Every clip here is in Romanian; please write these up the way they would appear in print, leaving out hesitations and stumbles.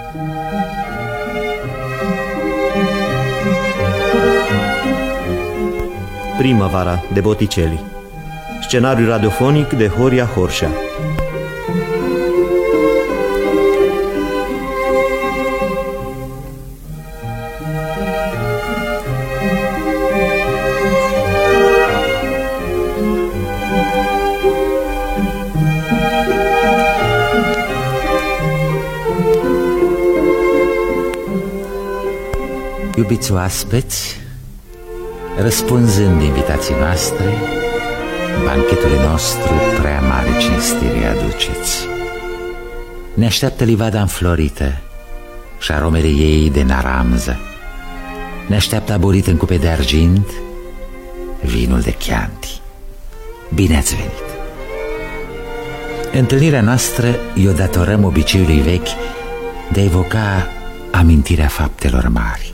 Primăvara de Botticelli. Scenariu radiofonic de Horia Horșea. Iubiți oaspeți, răspunzând invitații noastre, banchetului nostru prea mare cinstire aduceți. Ne așteaptă livada înflorită și aromele ei de naramză. Ne așteaptă aborit în cupe de argint vinul de Chianti. Bine ați venit! Întâlnirea noastră i-o datorăm obiceiului vechi de a evoca amintirea faptelor mari.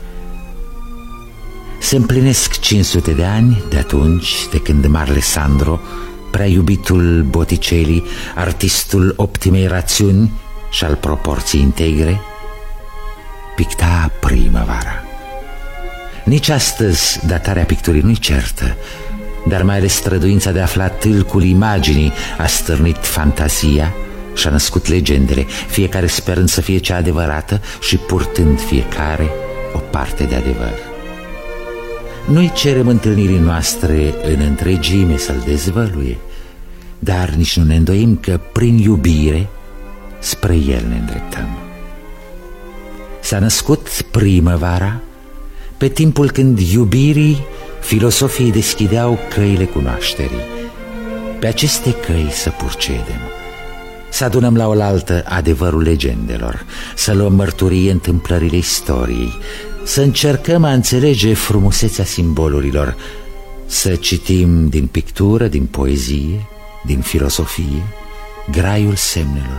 Se împlinesc 500 de ani de atunci, de când marele Sandro, prea iubitul Botticelli, artistul optimei rațiuni și al proporții integre, picta Primăvara. Nici astăzi datarea picturii nu-i certă, dar mai ales străduința de a afla tâlcul imaginii a stârnit fantazia și a născut legendele, fiecare sperând să fie cea adevărată și purtând fiecare o parte de adevăr. Noi cerem întâlnirii noastre în întregime să-l dezvăluie, dar nici nu ne îndoim că prin iubire spre el ne îndreptăm. S-a născut Primăvara pe timpul când iubirii filosofii deschideau căile cunoașterii. Pe aceste căi să purcedem, să adunăm la oaltă adevărul legendelor, să luăm mărturie întâmplările istoriei, să încercăm a înțelege frumusețea simbolurilor, să citim din pictură, din poezie, din filosofie, graiul semnelor.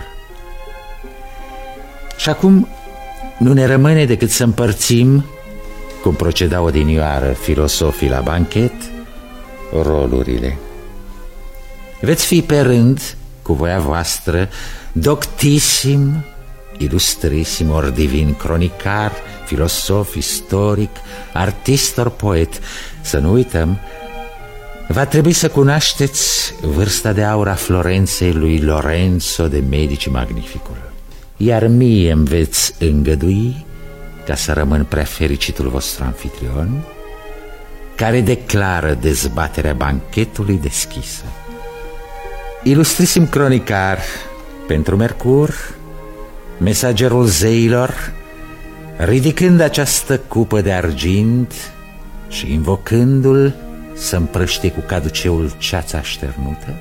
Și acum nu ne rămâne decât să împărțim, cum procedau odinioară filosofii la banchet, rolurile. Veți fi pe rând, cu voia voastră, doctisim, ilustrisim, ori divin cronicar, filosof, istoric, artist ori poet. Să nu uităm, va trebui să cunoașteți vârsta de aur a Florenței lui Lorenzo de Medici Magnificul. Iar mie îmi veți îngădui, ca să rămân prea fericitul vostru anfitrion, care declară dezbaterea banchetului deschisă. Ilustrisim cronicar, pentru Mercur, mesagerul zeilor, ridicând această cupă de argint și invocându-l să împrăștie cu caduceul ceața așternută,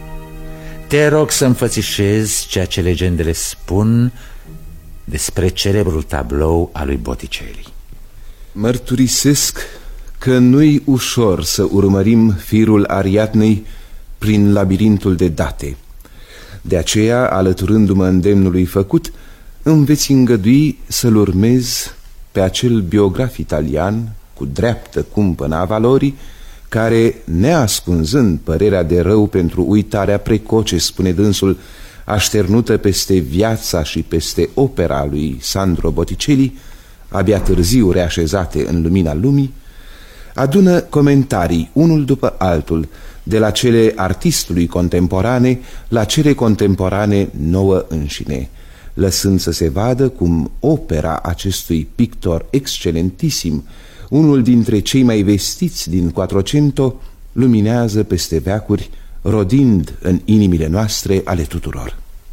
te rog să înfățișezi ceea ce legendele spun despre celebrul tablou al lui Botticelli. Mărturisesc că nu-i ușor să urmărim firul Ariadnei prin labirintul de date. De aceea, alăturându-mă îndemnului făcut, îmi veți îngădui să-l urmez pe acel biograf italian, cu dreaptă cumpănă a valorii, care, neascunzând părerea de rău pentru uitarea precoce, spune dânsul, așternută peste viața și peste opera lui Sandro Botticelli, abia târziu reașezate în lumina lumii, adună comentarii, unul după altul, de la cele artistului contemporane la cele contemporane nouă înșine, lăsând să se vadă cum opera acestui pictor excelentisim, unul dintre cei mai vestiți din Quattrocento, luminează peste veacuri, rodind în inimile noastre ale tuturor.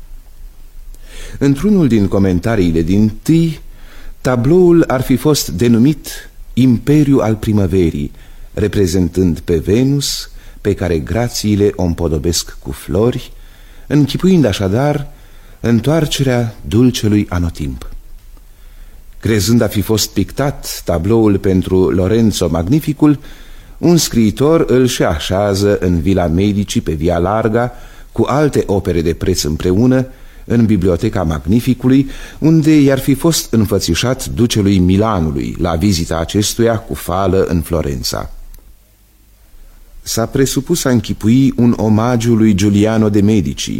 Într-unul din comentariile dintâi, tabloul ar fi fost denumit Imperiu al Primăverii, reprezentând pe Venus, pe care grațiile o împodobesc cu flori, închipuind așadar întoarcerea dulcelui anotimp. Crezând a fi fost pictat tabloul pentru Lorenzo Magnificul, un scriitor îl și așează în Villa Medici pe Via Larga, cu alte opere de preț împreună, în Biblioteca Magnificului, unde i-ar fi fost înfățișat ducelui Milanului la vizita acestuia cu fală în Florența. S-a presupus a închipui un omagiu lui Giuliano de Medici,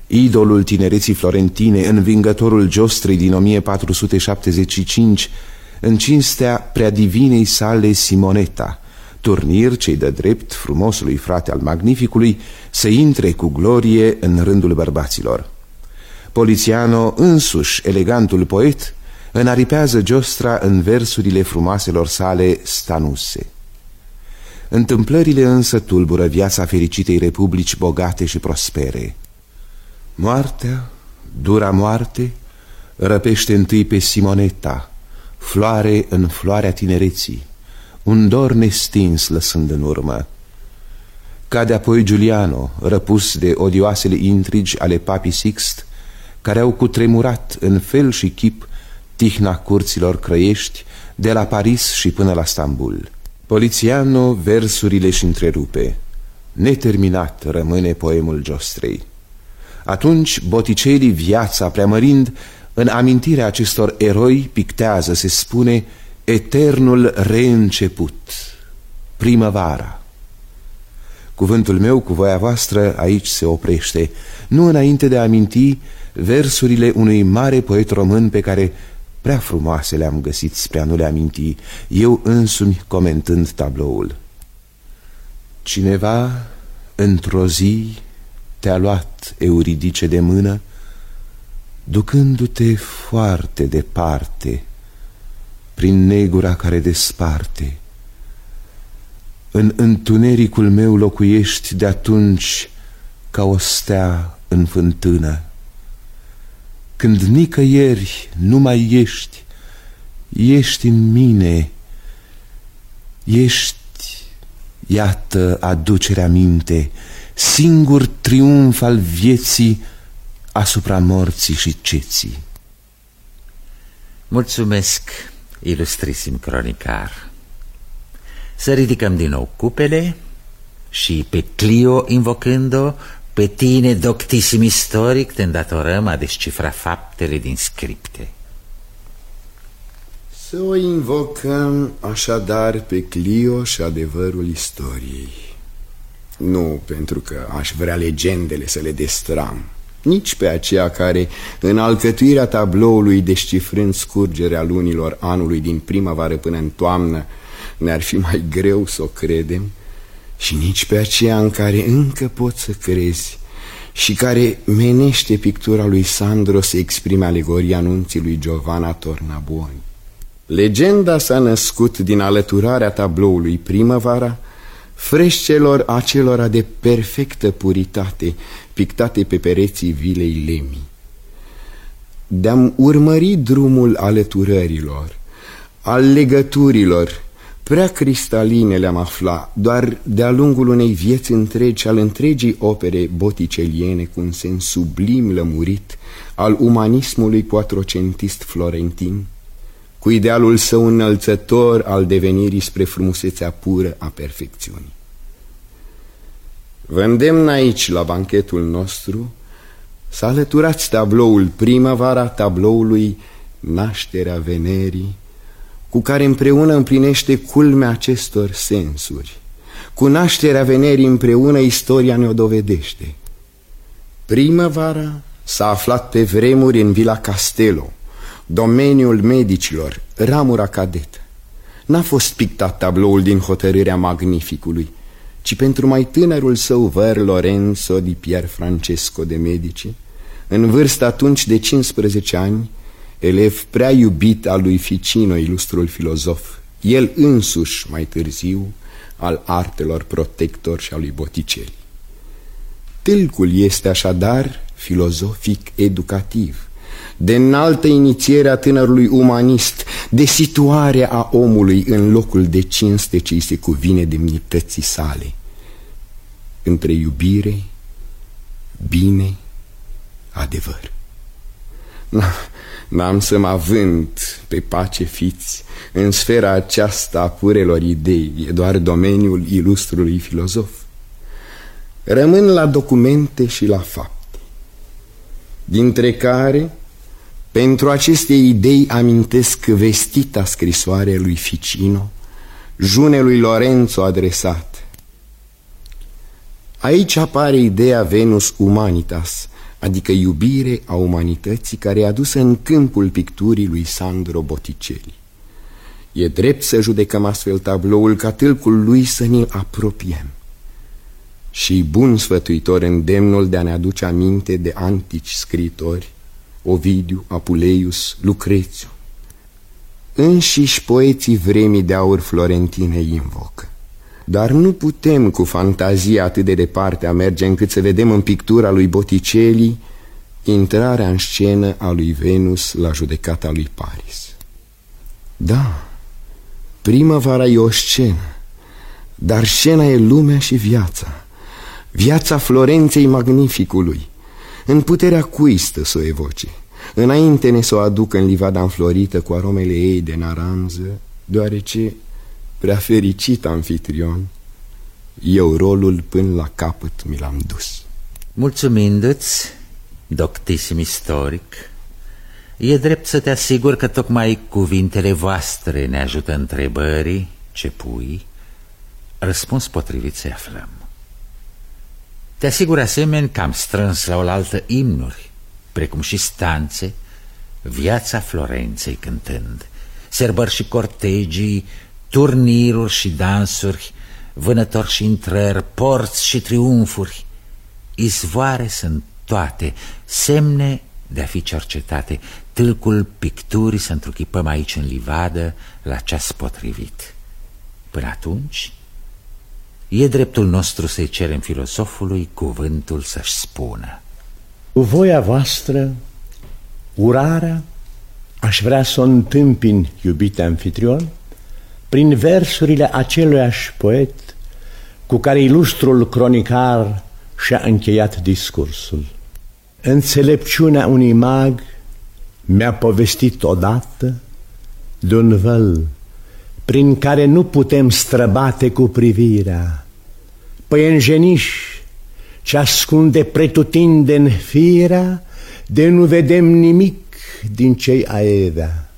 idolul tinereții florentine, învingătorul Giostrei din 1475, în cinstea prea divinei sale Simonetta, turnir ce-i dă drept frumosului frate al Magnificului să intre cu glorie în rândul bărbaților. Poliziano, însuși elegantul poet, înaripează Giostra în versurile frumoaselor sale stanuse. Întâmplările însă tulbură viața fericitei republici bogate și prospere. Moartea, dura moarte, răpește întâi pe Simonetta, floare în floarea tinereții, un dor nestins lăsând în urmă. Cade apoi Giuliano, răpus de odioasele intrigi ale papii Sixt, care au cutremurat în fel și chip tihna curților crăiești de la Paris și până la Stambul. Poliziano versurile și întrerupe. Neterminat rămâne poemul Giostrei. Atunci Botticelli, viața preamărind, în amintirea acestor eroi pictează, se spune, eternul reînceput, primăvara. Cuvântul meu cu voia voastră aici se oprește, nu înainte de a aminti versurile unui mare poet român pe care prea frumoase le-am găsit spre a nu le aminti, eu însumi comentând tabloul. Cineva într-o zi te-a luat, Euridice, de mână, ducându-te foarte departe, prin negura care desparte. În întunericul meu locuiești de atunci ca o stea în fântână. Când nicăieri nu mai ești în mine, ești, iată, aducerea minte, singur triumf al vieții asupra morții și ceții. Mulțumesc, ilustrisim cronicar. Să ridicăm din nou cupele și pe Clio invocând-o, pe tine, doctisim istoric, te îndatorăm a descifra faptele din scripte. Să o invocăm așadar pe Clio și adevărul istoriei. Nu pentru că aș vrea legendele să le destram, nici pe aceea care, în alcătuirea tabloului descifrând scurgerea lunilor anului din primăvară până în toamnă, ne-ar fi mai greu să o credem, și nici pe aceea în care încă poți să crezi și care menește pictura lui Sandro să exprime alegoria anunții lui Giovanna Tornabuoni. Legenda s-a născut din alăturarea tabloului Primăvara freșcelor acelora de perfectă puritate pictate pe pereții vilei Lemii. De-am urmări drumul alăturărilor, al legăturilor, prea cristaline le-am aflat doar de-a lungul unei vieți întregi al întregii opere botticeliene cu un sens sublim lămurit al umanismului quattrocentist florentin, cu idealul său înălțător al devenirii spre frumusețea pură a perfecțiunii. Vă îndemn aici, la banchetul nostru, să alăturați tabloul Primăvara tabloului Nașterea Venerii, cu care împreună împlinește culmea acestor sensuri. Cu Nașterea Venerii împreună istoria ne-o dovedește. Primăvara s-a aflat pe vremuri în Villa Castello, domeniul medicilor, ramura cadetă. N-a fost pictat tabloul din hotărârea Magnificului, ci pentru mai tânărul său văr Lorenzo di Pier Francesco de Medici, în vârstă atunci de 15 ani, elev prea iubit al lui Ficino, ilustrul filozof, el însuși mai târziu al artelor protector și al lui Botticelli. Tâlcul este așadar filozofic educativ, de înaltă inițiere a tânărului umanist, de situare a omului în locul de cinste ce îi se cuvine demnității sale, între iubire, bine, adevăr. N-am să mă avânt pe pace fiți în sfera aceasta a purelor idei, e doar domeniul ilustrului filozof. Rămân la documente și la fapte, dintre care pentru aceste idei amintesc vestita scrisoare lui Ficino, junelui Lorenzo adresat. Aici apare ideea Venus Humanitas, adică iubire a umanității care e adusă în câmpul picturii lui Sandro Botticelli. E drept să judecăm astfel tabloul ca tâlcul lui să ne-l apropiem. Și bun sfătuitor îndemnul de a ne aduce aminte de antici scriitori, Ovidiu, Apuleius, Lucrețiu. Înșiși poeții vremii de aur florentine invocă. Dar nu putem cu fantazia atât de departe a merge încât să vedem în pictura lui Botticelli intrarea în scenă a lui Venus la judecata lui Paris. Da, primăvara e o scenă, dar scena e lumea și viața. Viața Florenței magnificului. În puterea cui stă să o evoce? Înainte ne să o aducă în livada înflorită cu aromele ei de naranjă, deoarece, prea fericit anfitrion, eu rolul până la capăt mi l-am dus. Mulțumindu-ți, doctisim istoric, e drept să te asigur că tocmai cuvintele voastre ne ajută întrebării ce pui, răspuns potrivit să aflăm. Te asigur asemenea că am strâns la oaltă imnuri, precum și stanțe, viața Florenței cântând, sărbări și cortegii, turniruri și dansuri, vânători și intrări, porți și triumfuri. Izvoare sunt toate, semne de a fi cercetate. Tâlcul picturii să întruchipăm aici în livadă la ceas potrivit. Până atunci, e dreptul nostru să-i cerem filosofului cuvântul să-și spună. Cu voia voastră, urarea, aș vrea să o întâmpin, iubite anfitrion, prin versurile aceluiași poet cu care ilustrul cronicar și-a încheiat discursul. Înțelepciunea unui mag mi-a povestit odată de un văl prin care nu putem străbate cu privirea, păienjeniș ce ascunde pretutindeni firea, de nu vedem nimic din ce-i aerea.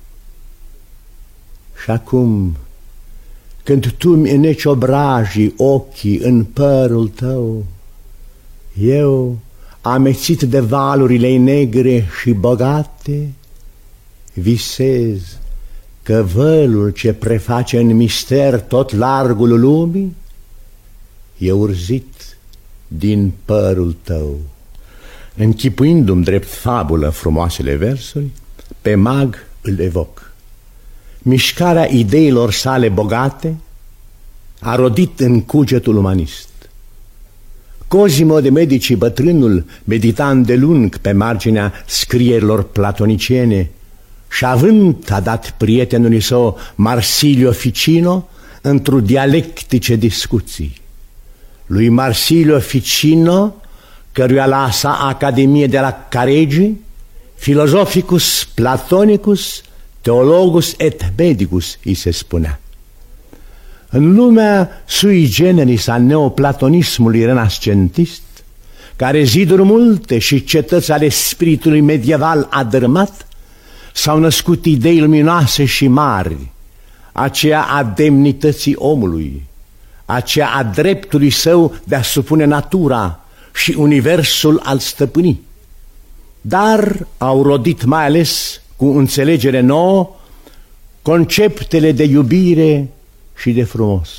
Și acum, când tu-mi înneci obrajii ochii în părul tău, eu, amețit de valurile negre și bogate, visez că vălul ce preface în mister tot largul lumii e urzit din părul tău. Închipuindu-mi drept fabulă frumoasele versuri, pe mag îl evoc. Mișcarea ideilor sale bogate a rodit în cugetul umanist. Cosimo de Medici, bătrânul, medita îndelung pe marginea scrierilor platoniciene și având a dat prietenului său Marsilio Ficino într-o dialectice discuții. Lui Marsilio Ficino, căruia la sa Academie de la Caregi, Philosophicus Platonicus Theologus et Medicus îi se spunea. În lumea sui generis a neoplatonismului renascentist, care ziduri multe și cetăți ale spiritului medieval a dărâmat, s-au născut idei luminoase și mari, aceea a demnității omului, aceea a dreptului său de a supune natura și universul al stăpânii. Dar au rodit mai ales cu înțelegere nouă conceptele de iubire și de frumos.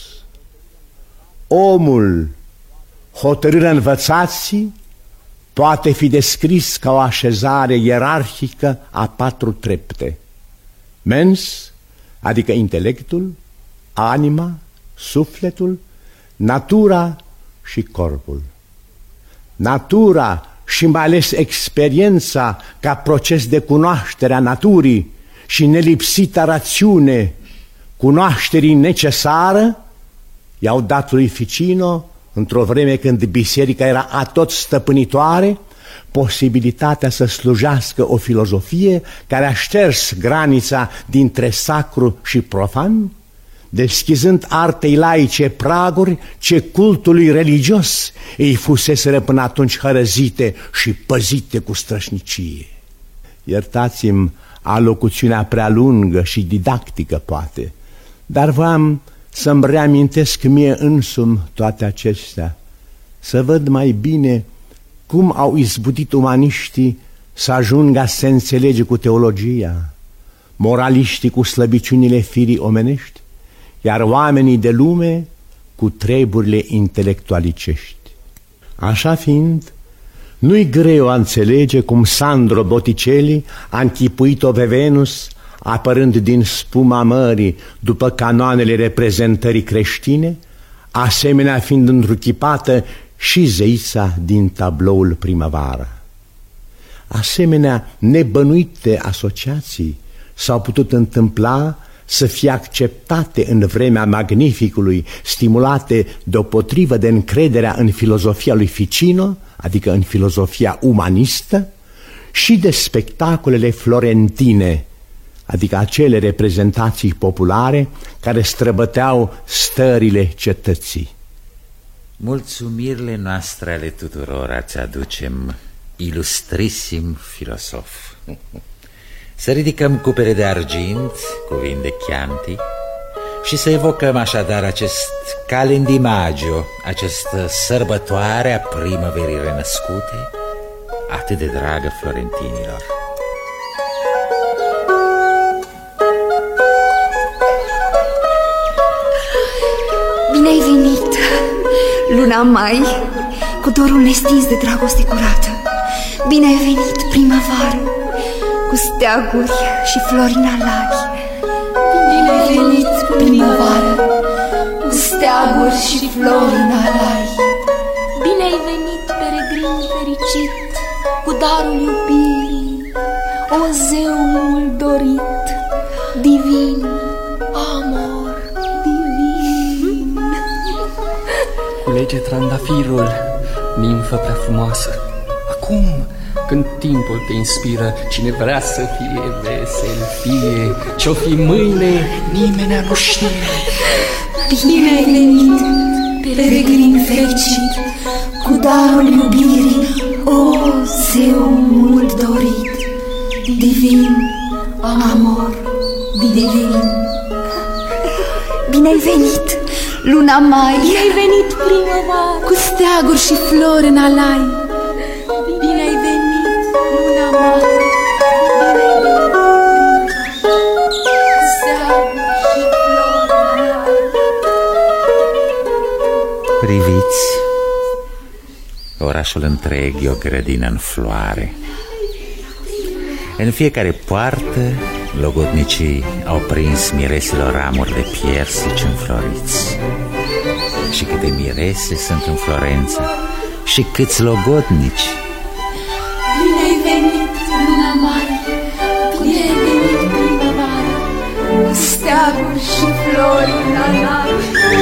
Omul, hotărârea învățații, poate fi descris ca o așezare ierarhică a 4 trepte. Mens, adică intelectul, anima, sufletul, natura și corpul. Natura și mai ales experiența ca proces de cunoaștere a naturii și nelipsita rațiune cunoașterii necesară i-au dat lui Ficino, într-o vreme când biserica era atot stăpânitoare, posibilitatea să slujească o filozofie care a șters granița dintre sacru și profan, deschizând artei laice praguri ce cultului religios îi fuseseră până atunci hărăzite și păzite cu strășnicie. Iertați-mi alocuțiunea prea lungă și didactică poate, dar voiam să-mi reamintesc mie însumi toate acestea, să văd mai bine cum au izbutit umaniștii să ajungă a se înțelege cu teologia, moraliștii cu slăbiciunile firii omenești, iar oamenii de lume cu treburile intelectualicești. Așa fiind, nu-i greu a înțelege cum Sandro Botticelli a închipuit-o pe Venus apărând din spuma mării după canoanele reprezentării creștine, asemenea fiind întruchipată și zeița din tabloul Primăvara. Asemenea nebănuite asociații s-au putut întâmpla să fie acceptate în vremea Magnificului, stimulate deopotrivă de încrederea în filozofia lui Ficino, adică în filozofia umanistă, și de spectacolele florentine, adică acele reprezentații populare care străbăteau stările cetății. Mulțumirile noastre ale tuturor ați aducem, ilustrisim filosof. Să ridicăm cupele de argint cu vin de Chianti și să evocăm așadar acest Calendimagio, această sărbătoare a primăverii renăscute, atât de dragă florentinilor. Bine ai venit, luna mai, cu dorul nestins de dragoste curată. Bine ai venit, primăvară, cu steaguri și flori în alai. Bine ai venit, primăvară, cu steaguri și flori în alai. Bine ai venit, peregrin fericit, cu darul iubirii, o zeu mult dorit, divin, amor, divin. Culege trandafirul, nimfă prea frumoasă. Acum, când timpul te inspiră, cine vrea să fie vesel, fie. Ce-o fi mâine, nimeni nu știe. Bine ai venit, peregrin fericit, cu darul iubirii, o zeu mult dorit, divin, amor, divin. Bine ai venit, luna mai, bine ai venit, primăvară, cu steaguri și flori în alai. Bine ai venit, luna mai, bine ai venit, cu steaguri și flori în alai. Priviți, orașul întreg e o grădină în floare. În fiecare poartă, logodnicii au prins mireselor ramuri de piersici înfloriți. Și câte mirese sunt în Florența și câți logodnici. bine ai venit, luna mai, bine ai venit, primăvară, cu steaguri și flori în alai.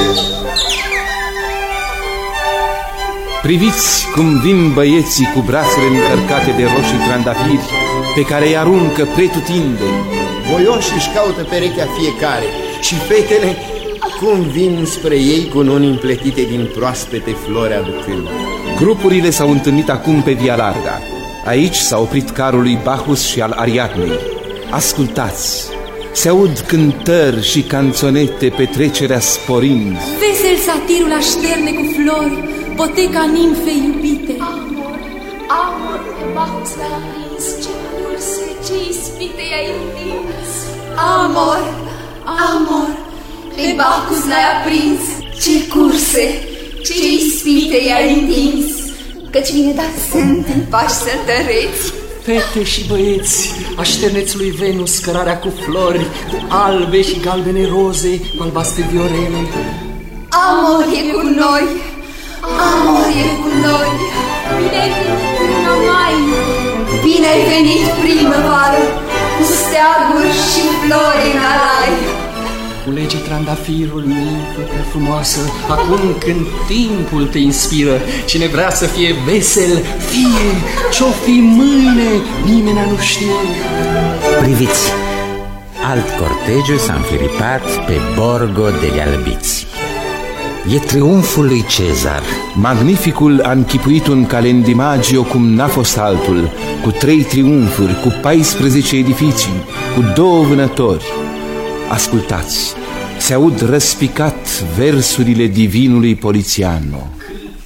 Priviți cum vin băieții cu brațele încărcate de roșii trandafiri pe care îi aruncă pretutindeni. Voioși își caută perechea fiecare și fetele cum vin spre ei cu nuni împletite din proaspete flori aducând. Grupurile s-au întâlnit acum pe Via Larga. Aici s-a oprit carul lui Bacchus și al Ariadnei. Ascultați! Se aud cântări și canțonete, petrecerea sporind. vesel satirul așterne cu flori, poteca nimfei iubite. Amor, amor, pe Bacchus l-a aprins, ce curse, ce ispite i-ai întins. Amor, amor, pe Bacchus l-ai aprins, ce curse, ce ispite i-ai întins. Căci vine dat sunt în pași să întăreți. Fete și băieți, așterneți lui Venus cărarea cu flori, cu albe și galbene roze, cu albastre viorele. Amor e cu noi, amor e cu noi. Bine ai venit, luna mai, Bine ai venit, primăvară, cu steaguri și flori în alai. Culege trandafirul, nimfă prea frumoasă, acum când timpul te inspiră. Cine vrea să fie vesel, fie. Ce-o fi mâine, nimeni nu știe. Priviți, alt cortegiu s-a înfiripat pe Borgo degli Albizzi. E triumful lui Cezar. Magnificul a închipuit un Calendimagio cum n-a fost altul, cu 3 triumfuri, cu 14 edificii, cu 2 vânători. Ascultați, se aud răspicat versurile divinului Poliziano. Câtă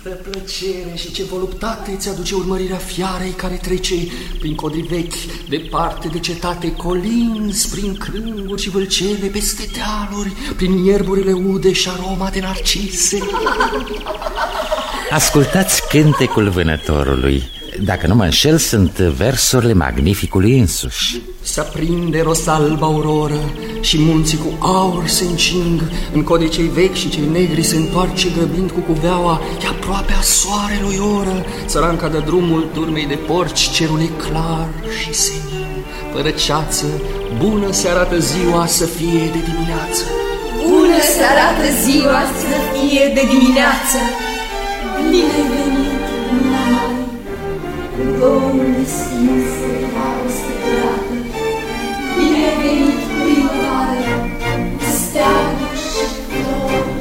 plăcere și ce voluptate ți-aduce urmărirea fiarei care trece prin codri vechi, departe de cetate, colins, prin crânguri și vâlcele, peste dealuri, prin ierburile ude și aroma de narcise. Ascultați cântecul vânătorului. Dacă nu mă înșel, sunt versurile magnificului însuși. Se aprinde rosalba auroră și munții cu aur se încing. În codii cei vechi și cei negri se întoarce grăbind cu cuveaua. E aproape a soarelui oră. Țăranca dă drumul turmei de porci, cerul e clar și senin. Fără ceață, bună se arată ziua să fie de dimineață. Bună se arată ziua să fie de dimineață. Bine ai venit, luna mai, cu dorul nestins de dragoste curată. Bine ai venit, primăvară, cu steaguri și flori.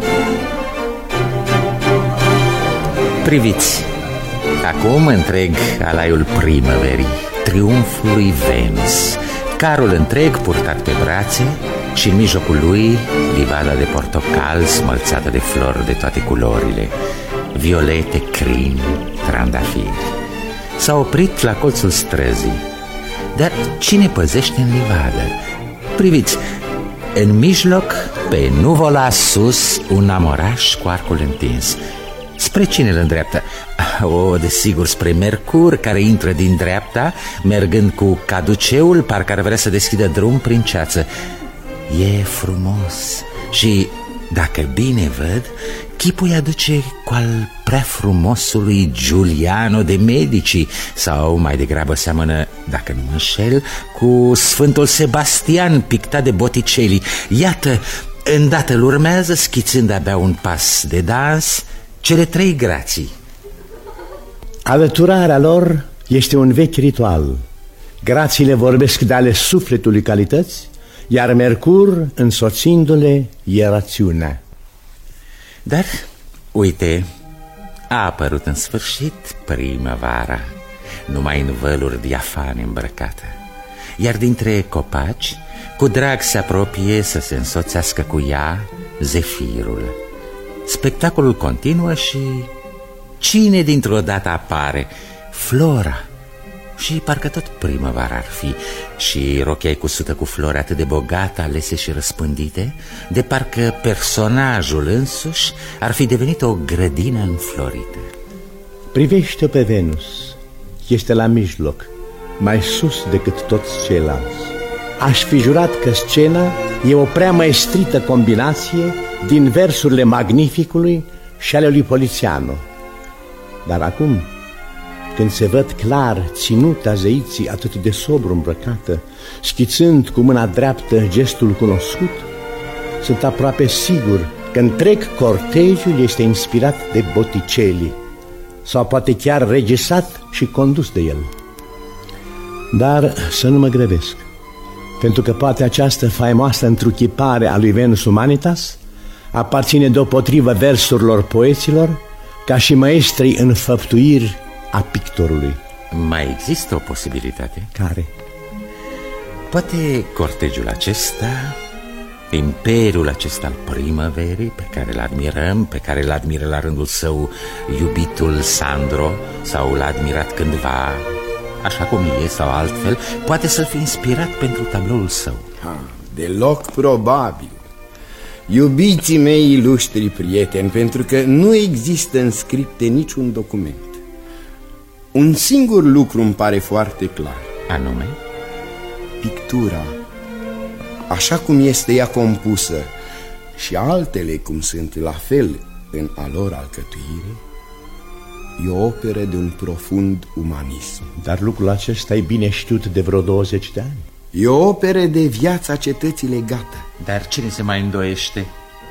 Priviți, acum întreg alaiul primăverii, triumful lui Venus, carul întreg purtat pe brațe și în mijlocul lui livada de portocal smălțată de flori de toate culorile, violete, crini, trandafiri. S-a oprit la colțul străzii. Dar cine păzește în livadă? Priviți, în mijloc, pe nuvola sus, un amoraș cu arcul întins. Spre cine îl îndreaptă? Desigur, spre Mercur, care intră din dreapta, mergând cu caduceul, parcă ar vrea să deschidă drum prin ceață. E frumos și, dacă bine văd, chipul îi aduce cu al prea frumosului Giuliano de Medici, sau mai degrabă seamănă, dacă nu mă înșel, cu Sfântul Sebastian pictat de Botticelli. Iată, îndată îl urmează, schițând abia un pas de dans, cele trei grații. Alăturarea lor este un vechi ritual. Grațiile vorbesc de ale sufletului calități, iar Mercur, însoțindu-le, e rațiunea. Dar, uite, a apărut în sfârșit primăvara, numai în văluri diafane îmbrăcată. Iar dintre copaci, cu drag se apropie să se însoțească cu ea zefirul. Spectacolul continuă și cine dintr-o dată apare? Flora. Și parcă tot primăvara ar fi. Și rochia e cusută cu flori atât de bogate, alese și răspândite, de parcă personajul însuși ar fi devenit o grădină înflorită. Privește pe Venus. Este la mijloc, mai sus decât toți ceilalți. Aș fi jurat că scena e o prea maestrită combinație din versurile Magnificului și ale lui Polițiano. Dar acum, când se văd clar ținuta zeiții atât de sobru îmbrăcată, schițând cu mâna dreaptă gestul cunoscut, sunt aproape sigur că întreg cortejul este inspirat de Botticelli, sau poate chiar regizat și condus de el. Dar să nu mă grăbesc, pentru că poate această faimoasă întruchipare a lui Venus Humanitas aparține deopotrivă versurilor poeților, ca și maestrii în făptuiri a pictorului. Mai există o posibilitate? Care? Poate cortegiul acesta, imperiul acesta al primăverii, pe care îl admirăm, pe care îl admiră la rândul său iubitul Sandro, sau l-a admirat cândva, așa cum e sau altfel, poate să-l fi inspirat pentru tabloul său. Deloc probabil. Iubiții mei ilustri prieteni, pentru că nu există în scripte niciun document. Un singur lucru îmi pare foarte clar. Anume? Pictura, așa cum este ea compusă, și altele cum sunt la fel în a lor alcătuire, e o operă de un profund umanism. Dar lucrul acesta e bine știut de vreo 20 de ani. E o operă de viața cetății legată. Dar cine se mai îndoiește?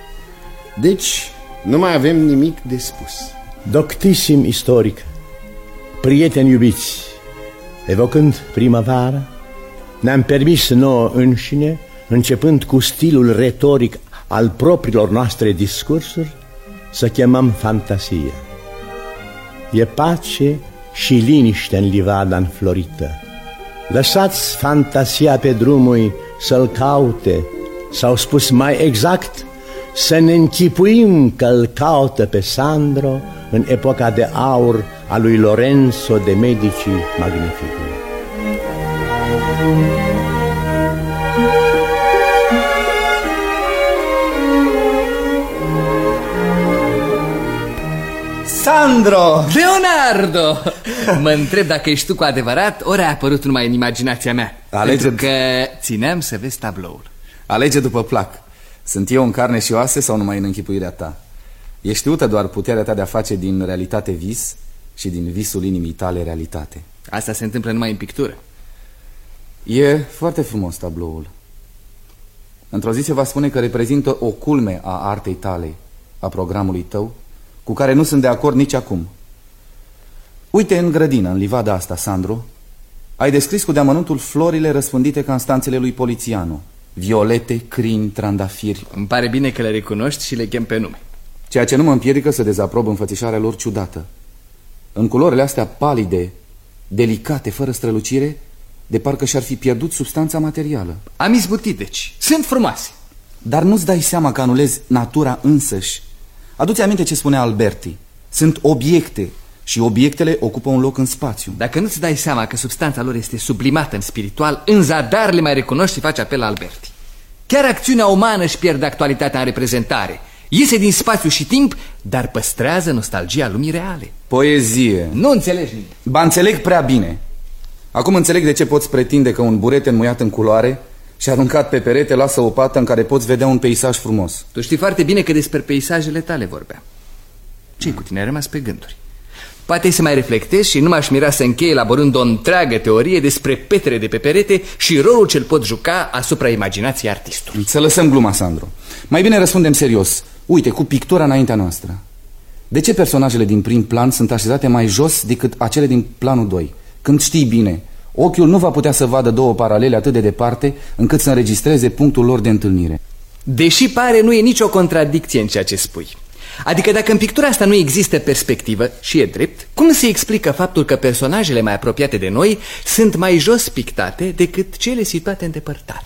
Deci, nu mai avem nimic de spus. Doctisim istoric, prieteni iubiți, evocând primăvara, ne-am permis nouă înșine, începând cu stilul retoric al propriilor noastre discursuri, să chemăm fantasia. E pace și liniște în livada înflorită. Lăsați fantasia pe drumul să-l caute, sau spus mai exact, să ne închipuim că îl caută pe Sandro în epoca de aur a lui Lorenzo de Medici Magnificul. Sandro! Leonardo! Mă întreb dacă ești tu cu adevărat, ori ai apărut numai în imaginația mea. Pentru că țineam să vezi tabloul. Alege după plac. Sunt eu în carne și oase sau numai în închipuirea ta? E știută doar puterea ta de a face din realitate vis și din visul inimii tale realitate. Asta se întâmplă numai în pictură. E foarte frumos tabloul. Într-o zi se va spune că reprezintă o culme a artei tale, a programului tău, cu care nu sunt de acord nici acum. Uite în grădină, în livada asta, Sandro, ai descris cu deamănuntul florile răspândite ca în stanțele lui Polițiano. Violete, crini, trandafiri. Îmi pare bine că le recunoști și le chem pe nume. Ceea ce nu mă împiedică să dezaprob înfățișarea lor ciudată. În culorile astea palide, delicate, fără strălucire, de parcă și-ar fi pierdut substanța materială. Am izbutit, deci. Sunt frumoase. Dar nu-ți dai seama că anulezi natura însăși. Adu-ți aminte ce spunea Alberti. Sunt obiecte și obiectele ocupă un loc în spațiu. Dacă nu-ți dai seama că substanța lor este sublimată în spiritual, în zadar le mai recunoști și faci apel la Alberti. Chiar acțiunea umană își pierde actualitatea în reprezentare. Iese din spațiu și timp, dar păstrează nostalgia lumii reale. Poezie. Nu înțelegi nimic. Ba, înțeleg prea bine. Acum înțeleg de ce poți pretinde că un burete înmuiat în culoare și aruncat pe perete lasă o pată în care poți vedea un peisaj frumos. Tu știi foarte bine că despre peisajele tale vorbeam. Ce-i cu tine? Ai rămas pe gânduri. Poate să mai reflectezi și nu m-aș mira să închei elaborând o întreagă teorie despre petre de pe perete și rolul ce-l pot juca asupra imaginației artistului. Să lăsăm gluma, Sandro. Mai bine răspundem serios. Uite, cu pictura înaintea noastră. De ce personajele din prim plan sunt așezate mai jos decât acele din planul 2? Când știi bine, ochiul nu va putea să vadă două paralele atât de departe încât să înregistreze punctul lor de întâlnire. Deși pare, nu e nicio contradicție în ceea ce spui. Adică dacă în pictura asta nu există perspectivă, și e drept, cum se explică faptul că personajele mai apropiate de noi sunt mai jos pictate decât cele situate în depărtare?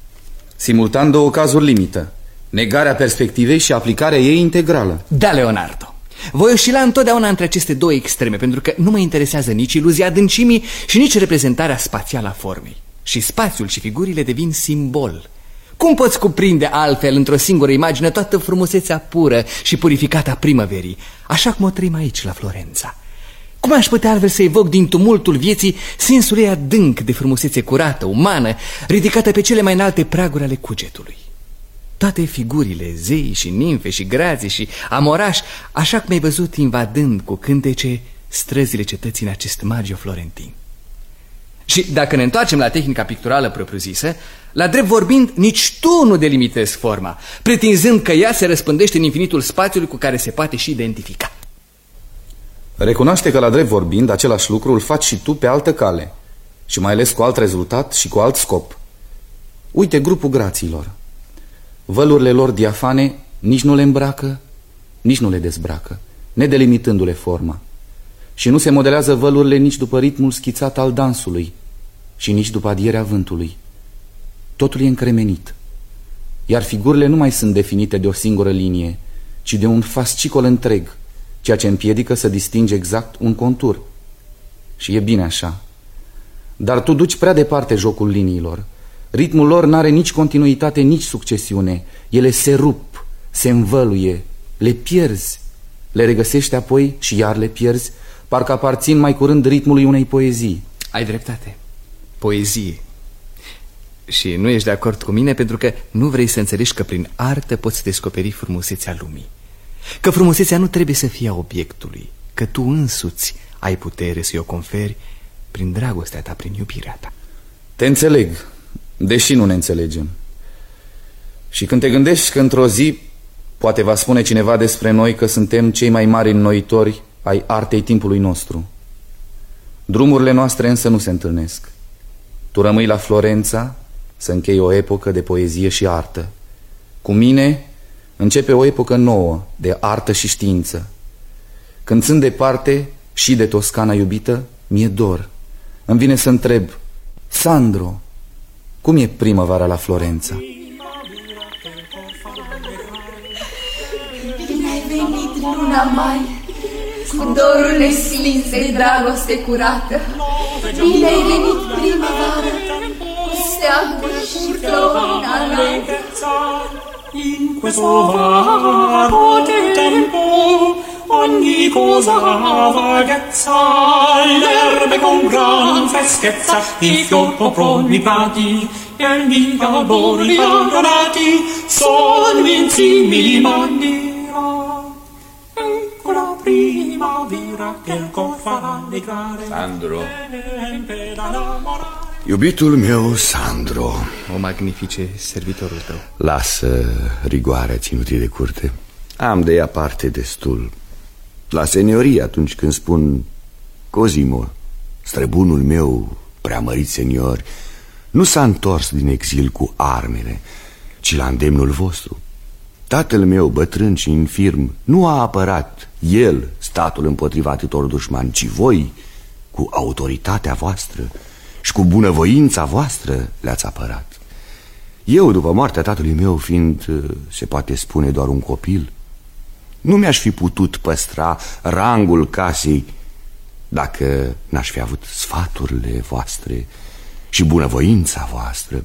Simultan două cazuri limită: negarea perspectivei și aplicarea ei integrală. Da, Leonardo. Voi oscila întotdeauna între aceste două extreme, pentru că nu mă interesează nici iluzia adâncimii și nici reprezentarea spațială a formei. Și spațiul și figurile devin simbol. Cum poți cuprinde altfel într-o singură imagine toată frumusețea pură și purificată a primăverii, așa cum o trăim aici la Florența? Cum aș putea altfel să evoc din tumultul vieții sensul ei adânc de frumusețe curată, umană, ridicată pe cele mai înalte praguri ale cugetului? Toate figurile, zei și nimfe și grații și amorași, așa cum ai văzut invadând cu cântece străzile cetății în acest Maggio florentin. Și dacă ne întoarcem la tehnica picturală propriu-zisă, la drept vorbind, nici tu nu delimitezi forma, pretinzând că ea se răspândește în infinitul spațiului cu care se poate și identifica. Recunoaște că la drept vorbind, același lucru îl faci și tu pe altă cale, și mai ales cu alt rezultat și cu alt scop. Uite grupul grațiilor. Vălurile lor diafane nici nu le îmbracă, nici nu le dezbracă, nedelimitându-le forma. Și nu se modelează vălurile nici după ritmul schițat al dansului și nici după adierea vântului. Totul e încremenit, iar figurile nu mai sunt definite de o singură linie, ci de un fascicol întreg, ceea ce împiedică să distingi exact un contur. Și e bine așa. Dar tu duci prea departe jocul liniilor. Ritmul lor n-are nici continuitate, nici succesiune. Ele se rup, se învăluie, le pierzi, le regăsești apoi și iar le pierzi, parcă aparțin mai curând ritmului unei poezii. Ai dreptate. Poezie. Și nu ești de acord cu mine pentru că nu vrei să înțelegi că prin artă poți descoperi frumusețea lumii. Că frumusețea nu trebuie să fie a obiectului, că tu însuți ai putere să-i o conferi prin dragostea ta, prin iubirea ta. Te înțeleg, deși nu ne înțelegem. Și când te gândești că într-o zi poate va spune cineva despre noi că suntem cei mai mari înnoitori ai artei timpului nostru. Drumurile noastre însă nu se întâlnesc. Tu rămâi la Florența să închei o epocă de poezie și artă. Cu mine începe o epocă nouă de artă și știință. Când sunt departe și de Toscana iubită, mi-e dor. Îmi vine să întreb: Sandro, cum e primăvara la Florența? luna mai, cu dorul nestins de dragoste curată. Bine ai venit primăvară, cu steaguri și flori alate. In questo vago tempo ogni cosa vaghezza, l'erbe con gran freschezza, il fior popron i prati, e gli albori adorati sono insimili mandira. Ecco la primavera che il cor farà allegrare. Sandro, iubitul meu, Sandro. O magnifice, servitorul tău. Lasă rigoarea ținutii de curte. Am de ea parte destul. La seniorie atunci când spun Cosimo, străbunul meu preamărit senior, nu s-a întors din exil cu armele, ci la îndemnul vostru. Tatăl meu, bătrân și infirm, nu a apărat el statul împotriva atâtor dușmani, ci voi, cu autoritatea voastră și cu bunăvoința voastră, le-ați apărat. Eu, după moartea tatălui meu, fiind, se poate spune, doar un copil, nu mi-aș fi putut păstra rangul casei dacă n-aș fi avut sfaturile voastre și bunăvoința voastră.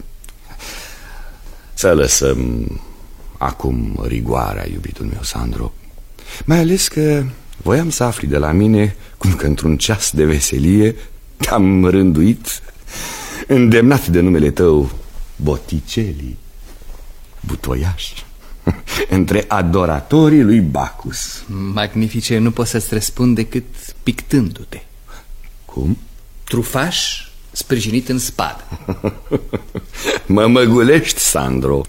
Să lăsăm acum rigoarea, iubitul meu, Sandro. Mai ales că voiam să afli de la mine cum că într-un ceas de veselie te-am rânduit, îndemnat de numele tău, Botticelli, butoiaș, între adoratorii lui Bacchus. Magnifice, nu pot să-ți răspund decât pictându-te. Cum? Trufaș sprijinit în spadă. Mă măgulești, Sandro.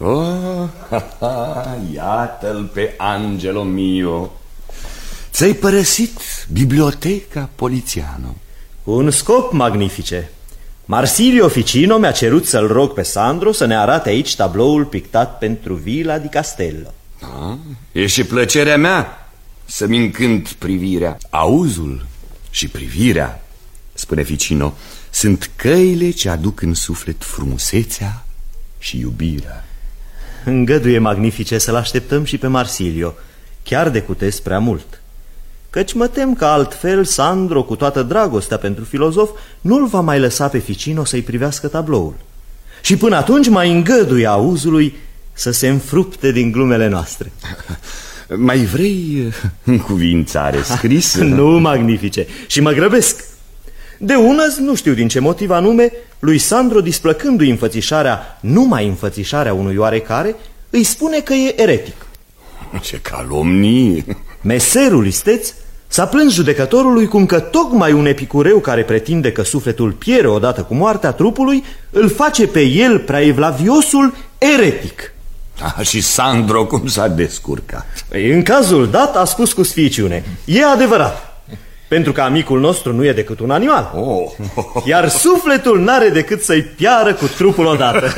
Iată-l pe Angelo mio. Ți-ai părăsit biblioteca Poliziano. Un scop, magnifice. Marsilio Ficino mi-a cerut să-l rog pe Sandro să ne arate aici tabloul pictat pentru Villa di Castello. E și plăcerea mea să-mi încânt privirea. Auzul și privirea, spune Ficino, sunt căile ce aduc în suflet frumusețea și iubirea. Îngăduie, magnifice, să-l așteptăm și pe Marsilio, chiar de cutez prea mult. Căci mă tem că altfel Sandro, cu toată dragostea pentru filozof, nu-l va mai lăsa pe Ficino să-i privească tabloul. Și până atunci mai îngăduie auzului să se înfrupte din glumele noastre. Mai vrei încuvințare scrisă? Nu, magnifice, și mă grăbesc. De unăzi, nu știu din ce motiv anume, lui Sandro, displăcându-i înfățișarea, numai înfățișarea unui oarecare, îi spune că e eretic. Ce calomnie! Meserul, isteț, s-a plâns judecătorului cum că tocmai un epicureu care pretinde că sufletul piere odată cu moartea trupului îl face pe el, prea evlaviosul, eretic. Și Sandro cum s-a descurcat? În cazul dat a spus cu sficiune: e adevărat, pentru că amicul nostru nu e decât un animal, iar sufletul n-are decât să-i piară cu trupul odată.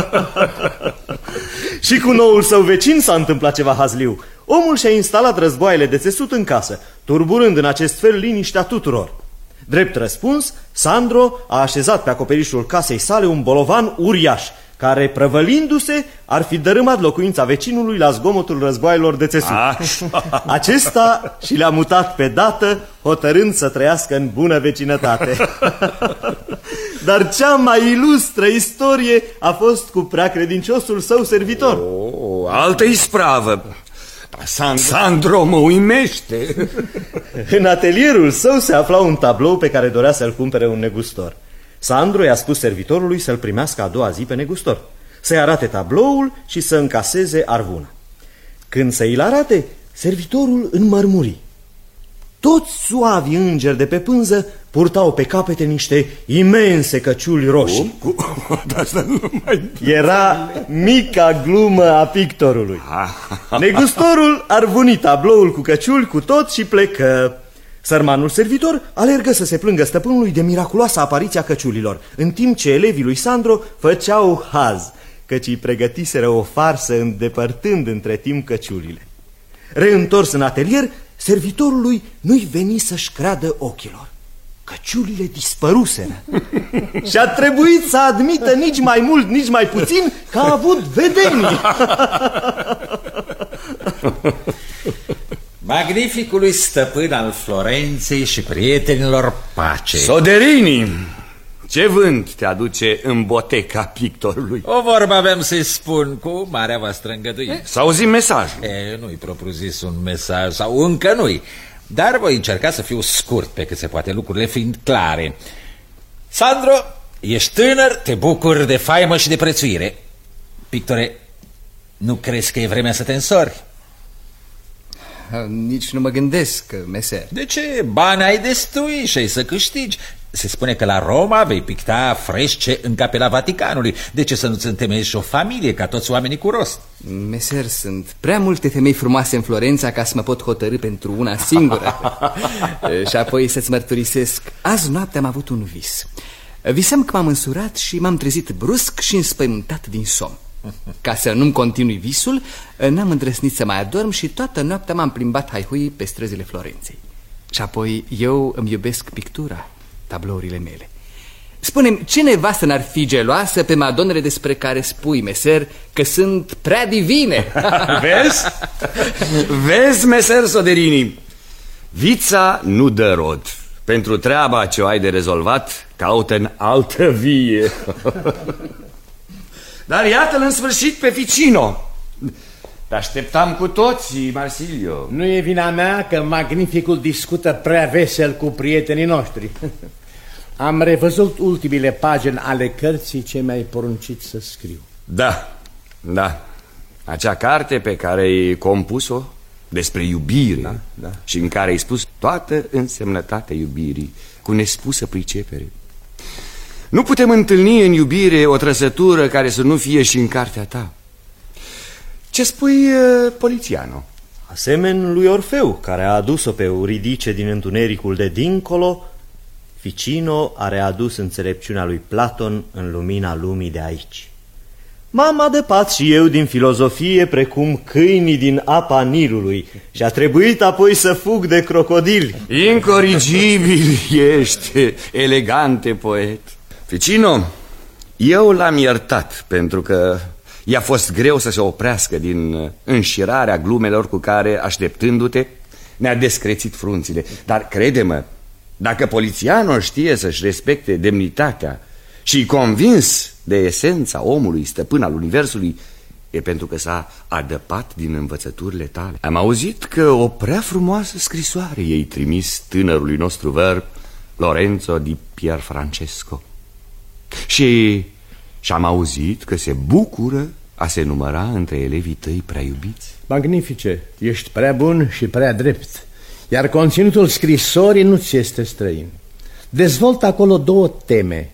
Și cu noul său vecin s-a întâmplat ceva hazliu. Omul și-a instalat războaiele de țesut în casă, turburând în acest fel liniștea tuturor. Drept răspuns, Sandro a așezat pe acoperișul casei sale un bolovan uriaș, care, prăvălindu-se, ar fi dărâmat locuința vecinului la zgomotul războaielor de țesut. Acesta și le-a mutat pe dată, hotărând să trăiască în bună vecinătate. Dar cea mai ilustră istorie a fost cu preacredinciosul său servitor. Altă ispravă. Sandro mă uimește. În atelierul său se afla un tablou pe care dorea să-l cumpere un negustor. Sandro i-a spus servitorului să-l primească a doua zi pe negustor, să-i arate tabloul și să încaseze arvuna. Când să i-l arate, servitorul înmărmuri. Toți suavi îngeri de pe pânză purtau pe capete niște imense căciuli roșii. Era mica glumă a pictorului. Negustorul arvuni tabloul cu căciuli cu tot și plecă. Sărmanul servitor alergă să se plângă stăpânului de miraculoasa apariția căciulilor, în timp ce elevii lui Sandro făceau haz, căci îi pregătiseră o farsă îndepărtând între timp căciulile. Reîntors în atelier, servitorului nu-i veni să-și creadă ochilor. Căciulile dispăruseră și a trebuit să admită nici mai mult, nici mai puțin că a avut vedenii. Magnificului stăpân al Florenței și prietenilor pace. Soderini, ce vânt te aduce în boteca pictorului? O vorbă avem să-i spun cu marea voastră îngăduire. Să auzim mesajul. Nu-i propriu-zis un mesaj, sau încă nu-i, dar voi încerca să fiu scurt pe cât se poate, lucrurile fiind clare. Sandro, ești tânăr, te bucuri de faimă și de prețuire. Pictore, nu crezi că e vremea să te însori? Nici nu mă gândesc, meser. De ce? Bani ai destui și ai să câștigi. Se spune că la Roma vei picta fresce în Capela Vaticanului. De ce să nu-ți întemeiezi o familie ca toți oamenii cu rost? Meser, sunt prea multe femei frumoase în Florența ca să mă pot hotărî pentru una singură. Și apoi să-ți mărturisesc, azi noapte am avut un vis. Visam că m-am însurat și m-am trezit brusc și înspăimântat din somn. Ca să nu-mi continui visul, n-am îndrăsnit să mai adorm și toată noaptea m-am plimbat haihui pe străzile Florenței. Și apoi eu îmi iubesc pictura, tablourile mele. Spune-mi, ce nevastă n-ar fi geloasă pe madonele despre care spui, meser, că sunt prea divine? Vezi? Vezi, meser Soderini, vița nu dă rod. Pentru treaba ce o ai de rezolvat, caută în altă vie. Dar iată-l în sfârșit pe Ficino. Te așteptam cu toții, Marsilio. Nu e vina mea că Magnificul discută prea vesel cu prietenii noștri. Am revăzut ultimile pagini ale cărții ce mi-ai poruncit să scriu. Da. Acea carte pe care ai compus-o despre iubire, da. Și în care ai spus toată însemnătatea iubirii cu nespusă pricepere. Nu putem întâlni în iubire o trăsătură care să nu fie și în cartea ta. Ce spui, Polițiano? Asemeni lui Orfeu, care a adus-o pe Euridice din întunericul de dincolo, Ficino a readus înțelepciunea lui Platon în lumina lumii de aici. M-am adăpat și eu din filozofie precum câinii din apa Nilului și a trebuit apoi să fug de crocodili. Incorrigibil ești, elegante poet. Ficino, eu l-am iertat pentru că i-a fost greu să se oprească din înșirarea glumelor cu care, așteptându-te, ne-a descrețit frunțile. Dar crede-mă, dacă Polițiano știe să-și respecte demnitatea și convins de esența omului, stăpân al universului, e pentru că s-a adăpat din învățăturile tale. Am auzit că o prea frumoasă scrisoare i-ai trimis tânărului nostru văr, Lorenzo di Pierfrancesco. Și am auzit că se bucură a se număra între elevii tăi prea iubiți. Magnifice, ești prea bun și prea drept, iar conținutul scrisorii nu ți este străin. Dezvoltă acolo două teme: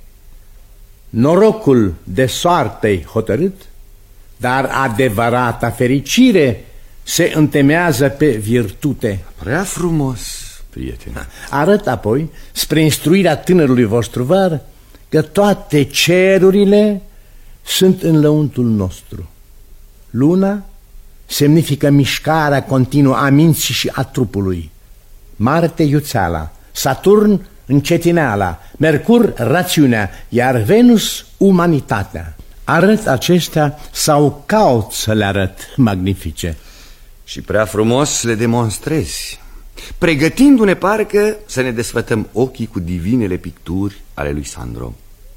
norocul de soartă-i hotărât, dar adevărata fericire se întemeiază pe virtute. Prea frumos, prietene. Arăt apoi, spre instruirea tânărului vostru văr, că toate cerurile sunt în lăuntul nostru. Luna semnifică mișcarea continuă a minții și a trupului, Marte iuțeala, Saturn încetineala, Mercur rațiunea, iar Venus umanitatea. Arăt acestea sau caut să le arăt, Magnifice? Și prea frumos le demonstrezi, pregătindu-ne parcă să ne desfătăm ochii cu divinele picturi ale lui Sandro.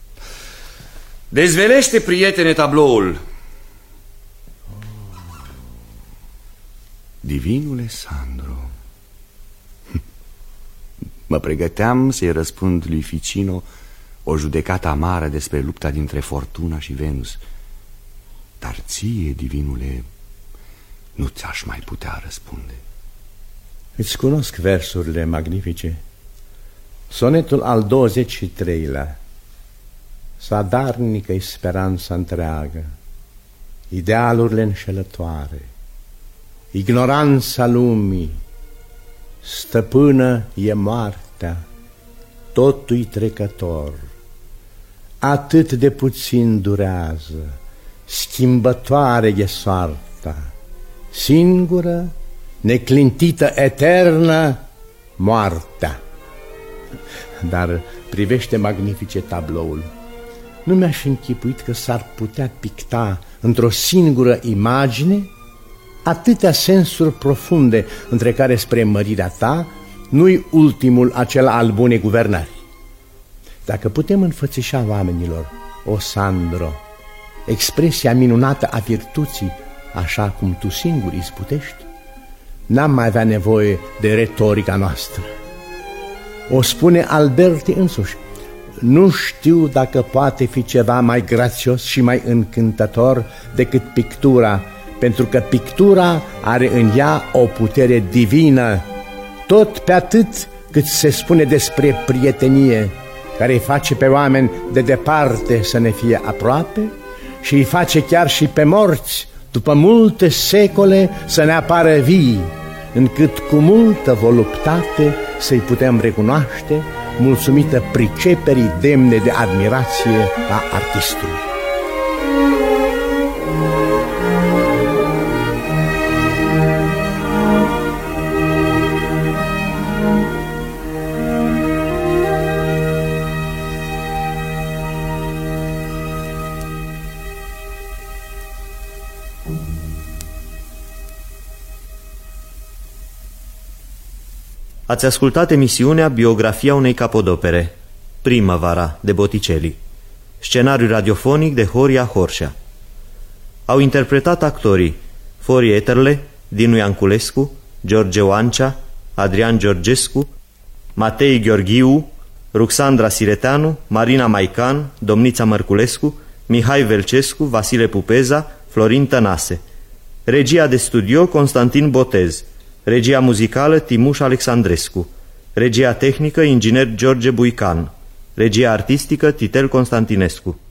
Dezvelește, prietene, tabloul. Divinule Sandro. Mă pregăteam să-i răspund lui Ficino o judecată amară despre lupta dintre Fortuna și Venus. Dar ție, divinule, nu ți-aș mai putea răspunde. Îți cunosc versurile, Magnifice. Sonetul al 23-lea. Zadarnică-i speranța întreagă, idealurile înșelătoare, ignoranța lumii, stăpână e moartea, totul-i trecător, atât de puțin durează, schimbătoare e soarta, singură, neclintită, eternă, moartea. Dar privește, Magnifice, tabloul. Nu mi-aș închipuit că s-ar putea picta într-o singură imagine atâtea sensuri profunde, între care spre mărirea ta nu-i ultimul acela al bunei guvernări. Dacă putem înfățișa oamenilor, o Sandro, expresia minunată a virtuții, așa cum tu singur izbutești, n-am mai avea nevoie de retorica noastră. O spune Alberti însuși: nu știu dacă poate fi ceva mai grațios și mai încântător decât pictura, pentru că pictura are în ea o putere divină, tot pe atât cât se spune despre prietenie, care îi face pe oameni de departe să ne fie aproape și îi face chiar și pe morți, după multe secole, să ne apară vii, încât cu multă voluptate să-i putem recunoaște, mulțumită priceperii demne de admirație a artistului. Ați ascultat emisiunea Biografia unei capodopere, Primăvara, de Botticelli, scenariu radiofonic de Horia Horșea. Au interpretat actorii Fori Eterle, Dinu Ianculescu, George Oancea, Adrian Georgescu, Matei Gheorghiu, Ruxandra Sireteanu, Marina Maican, Domnița Mărculescu, Mihai Velcescu, Vasile Pupeza, Florin Tănase. Regia de studio Constantin Botez. Regia muzicală Timuș Alexandrescu. Regia tehnică inginer George Buican. Regia artistică Titel Constantinescu.